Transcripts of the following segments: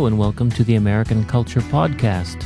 Hello and welcome to the American Culture Podcast.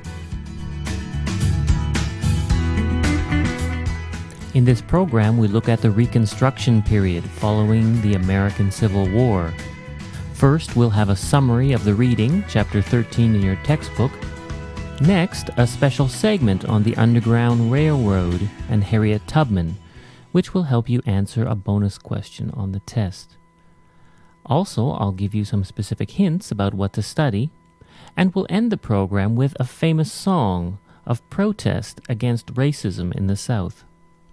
In this program, we look at the Reconstruction period following the American Civil War. First, we'll have a summary of the reading, Chapter 13 in your textbook. Next, a special segment on the Underground Railroad and Harriet Tubman, which will help you answer a bonus question on the test. Also, I'll give you some specific hints about what to study, and we'll end the program with a famous song of protest against racism in the South.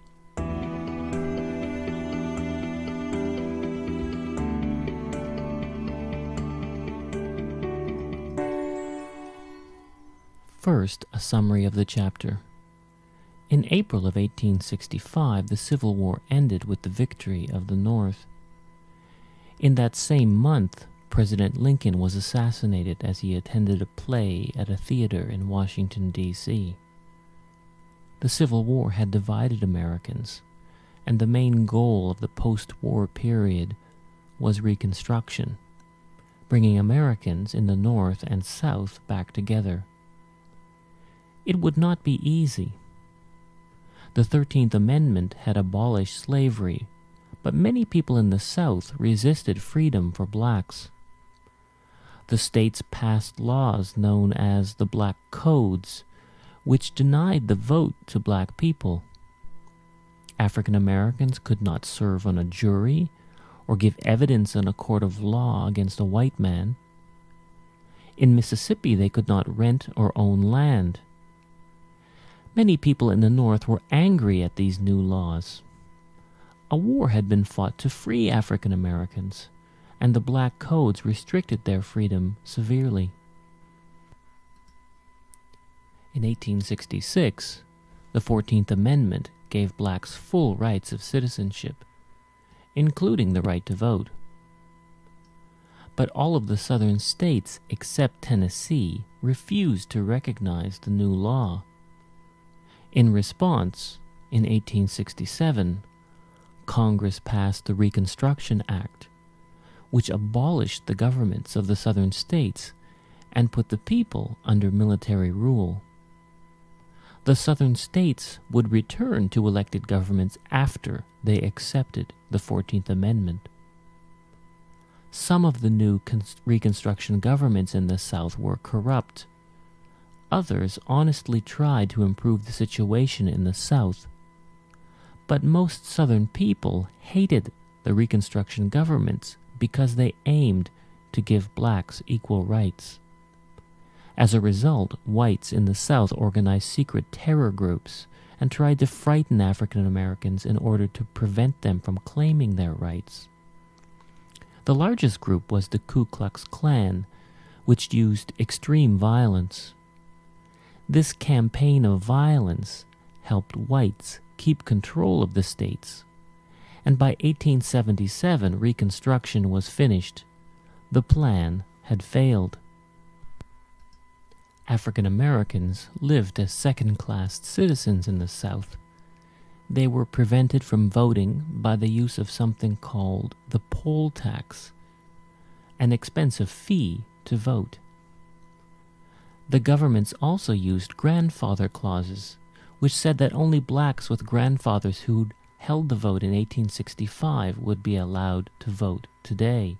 First, a summary of the chapter. In April of 1865, the Civil War ended with the victory of the North. In that same month, President Lincoln was assassinated as he attended a play at a theater in Washington, D.C. The Civil War had divided Americans, and the main goal of the post-war period was Reconstruction, bringing Americans in the North and South back together. It would not be easy. The 13th Amendment had abolished slavery, but many people in the South resisted freedom for blacks. The states passed laws known as the Black Codes, which denied the vote to black people. African Americans could not serve on a jury or give evidence in a court of law against a white man. In Mississippi, they could not rent or own land. Many people in the North were angry at these new laws. A war had been fought to free African Americans, and the Black Codes restricted their freedom severely. In 1866, the 14th Amendment gave blacks full rights of citizenship, including the right to vote. But all of the southern states except Tennessee refused to recognize the new law. In response, in 1867, Congress passed the Reconstruction Act, which abolished the governments of the southern states and put the people under military rule. The southern states would return to elected governments after they accepted the 14th Amendment. Some of the new Reconstruction governments in the South were corrupt. Others honestly tried to improve the situation in the South. But most Southern people hated the Reconstruction governments because they aimed to give blacks equal rights. As a result, whites in the South organized secret terror groups and tried to frighten African Americans in order to prevent them from claiming their rights. The largest group was the Ku Klux Klan, which used extreme violence. This campaign of violence helped whites keep control of the states, and by 1877 Reconstruction was finished. The plan had failed. African Americans lived as second-class citizens in the South. They were prevented from voting by the use of something called the poll tax, an expensive fee to vote. The governments also used grandfather clauses, which said that only blacks with grandfathers who'd held the vote in 1865 would be allowed to vote today.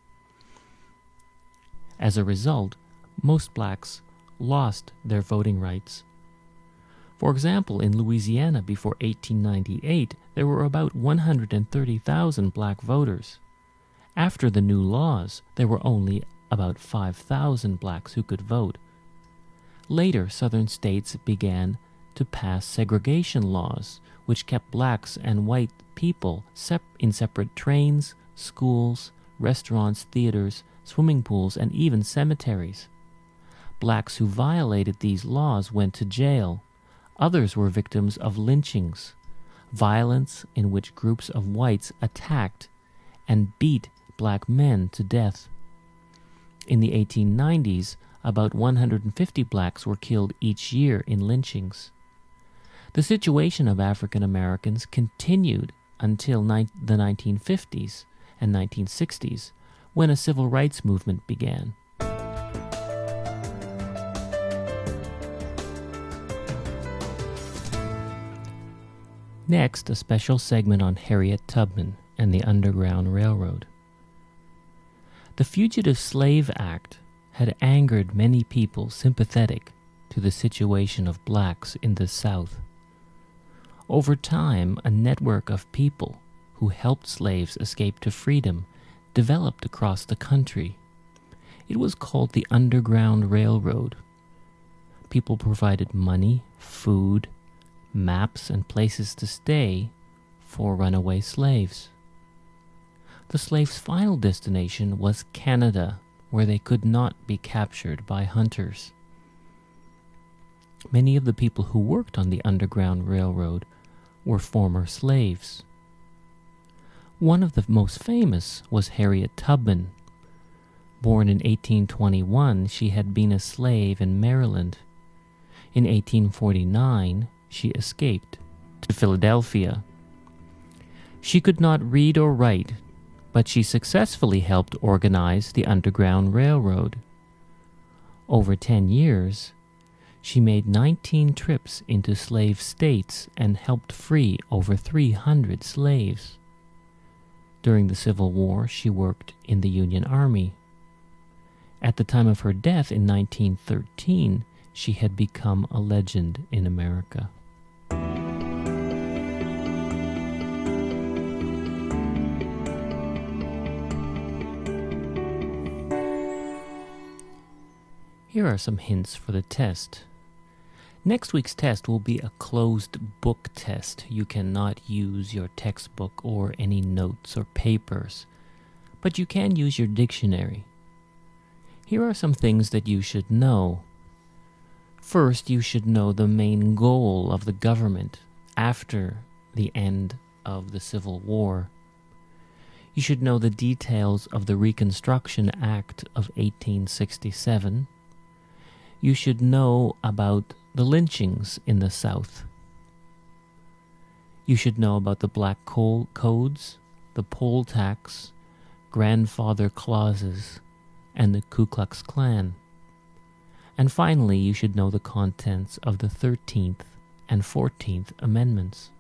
As a result, most blacks lost their voting rights. For example, in Louisiana before 1898, there were about 130,000 black voters. After the new laws, there were only about 5,000 blacks who could vote. Later, southern states began to pass segregation laws, which kept blacks and white people in separate trains, schools, restaurants, theaters, swimming pools, and even cemeteries. Blacks who violated these laws went to jail. Others were victims of lynchings, violence in which groups of whites attacked and beat black men to death. In the 1890s, about 150 blacks were killed each year in lynchings. The situation of African Americans continued until the 1950s and 1960s, when a civil rights movement began. Next, a special segment on Harriet Tubman and the Underground Railroad. The Fugitive Slave Act had angered many people sympathetic to the situation of blacks in the South. Over time, a network of people who helped slaves escape to freedom developed across the country. It was called the Underground Railroad. People provided money, food, maps, and places to stay for runaway slaves. The slaves' final destination was Canada, where they could not be captured by hunters. Many of the people who worked on the Underground Railroad were former slaves. One of the most famous was Harriet Tubman. Born in 1821, she had been a slave in Maryland. In 1849, she escaped to Philadelphia. She could not read or write, but she successfully helped organize the Underground Railroad. Over 10 years, she made 19 trips into slave states and helped free over 300 slaves. During the Civil War, she worked in the Union Army. At the time of her death in 1913, she had become a legend in America. Here are some hints for the test. Next week's test will be a closed book test. You cannot use your textbook or any notes or papers, but you can use your dictionary. Here are some things that you should know. First, you should know the main goal of the government after the end of the Civil War. You should know the details of the Reconstruction Act of 1867. You should know about the lynchings in the South. You should know about the Black Codes, the poll tax, grandfather clauses, and the Ku Klux Klan. And finally, you should know the contents of the 13th and 14th Amendments.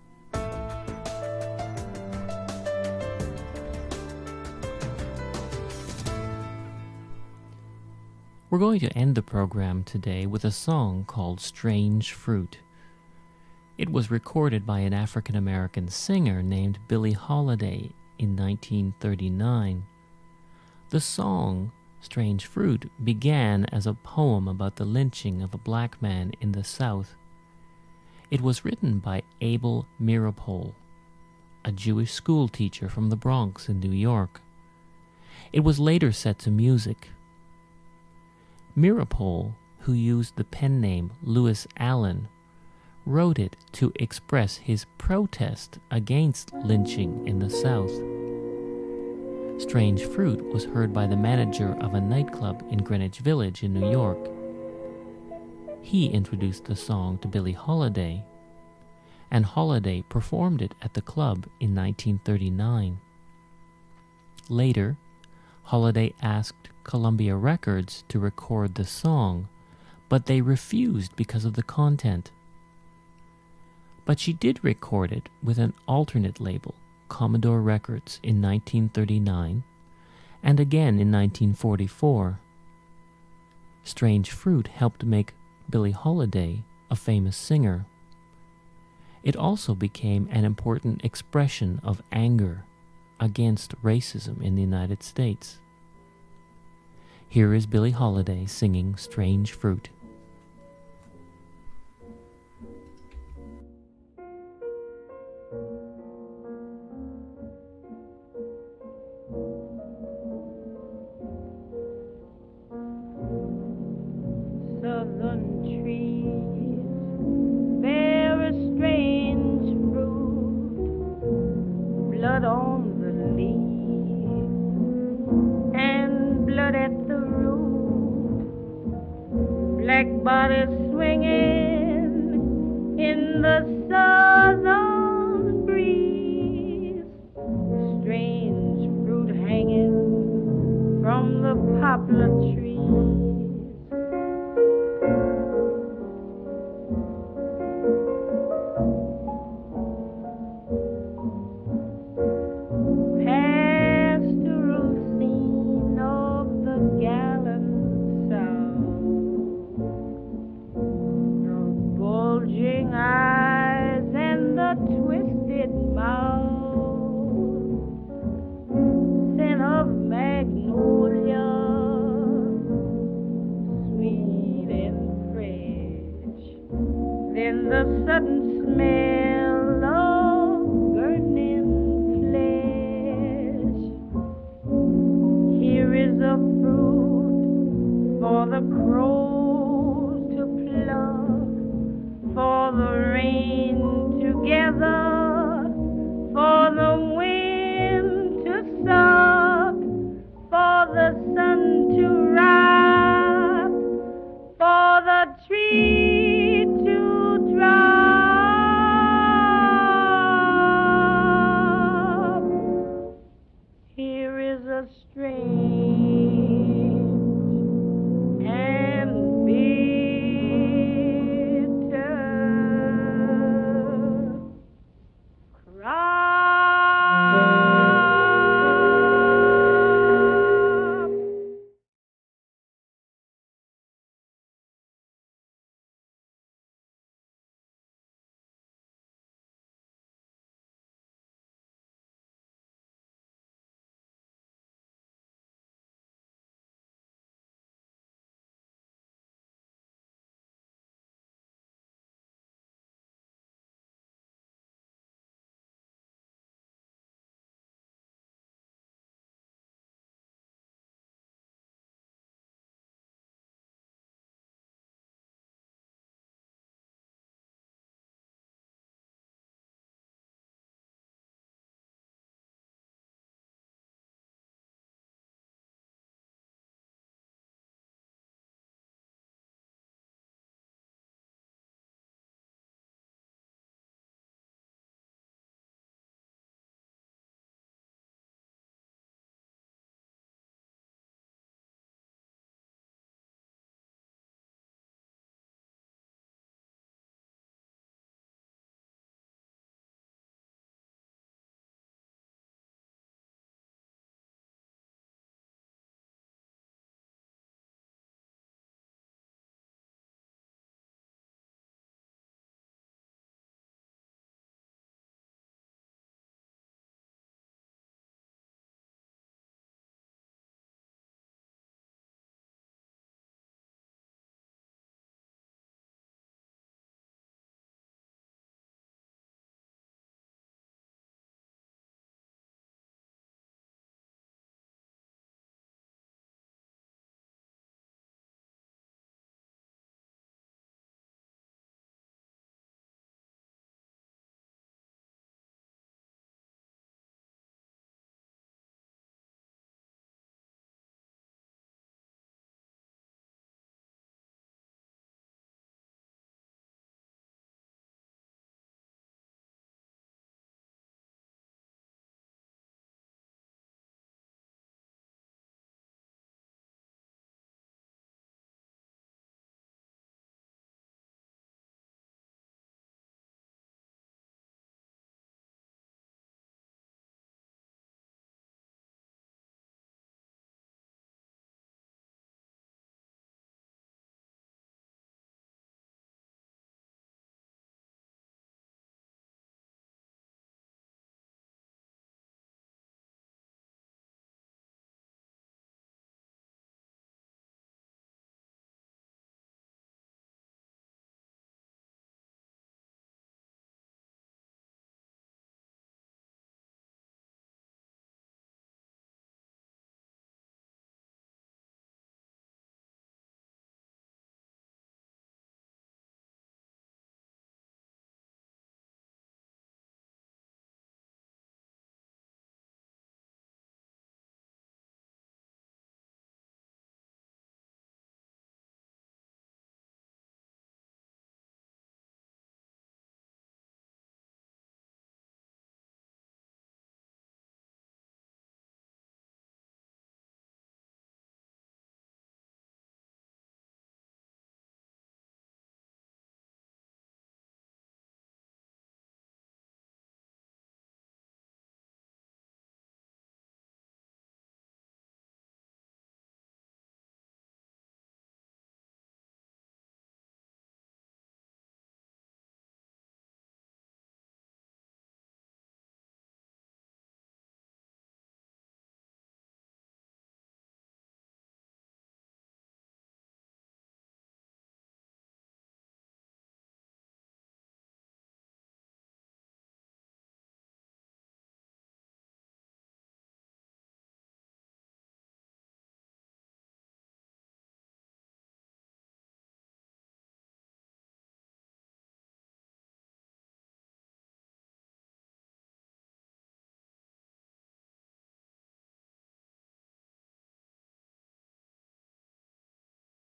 We're going to end the program today with a song called Strange Fruit. It was recorded by an African-American singer named Billie Holiday in 1939. The song, Strange Fruit, began as a poem about the lynching of a black man in the South. It was written by Abel Meeropol, a Jewish school teacher from the Bronx in New York. It was later set to music. Meeropol, who used the pen name Lewis Allen, wrote it to express his protest against lynching in the South. Strange Fruit was heard by the manager of a nightclub in Greenwich Village in New York. He introduced the song to Billie Holiday, and Holiday performed it at the club in 1939. Later, Holiday asked Columbia Records to record the song, but they refused because of the content. But she did record it with an alternate label, Commodore Records, in 1939, and again in 1944. Strange Fruit helped make Billie Holiday a famous singer. It also became an important expression of anger against racism in the United States. Here is Billie Holiday singing Strange Fruit. Southern trees bear a strange fruit, blood on the leaf and blood at the root, black bodies swinging in the southern breeze, strange fruit hanging from the poplar trees. the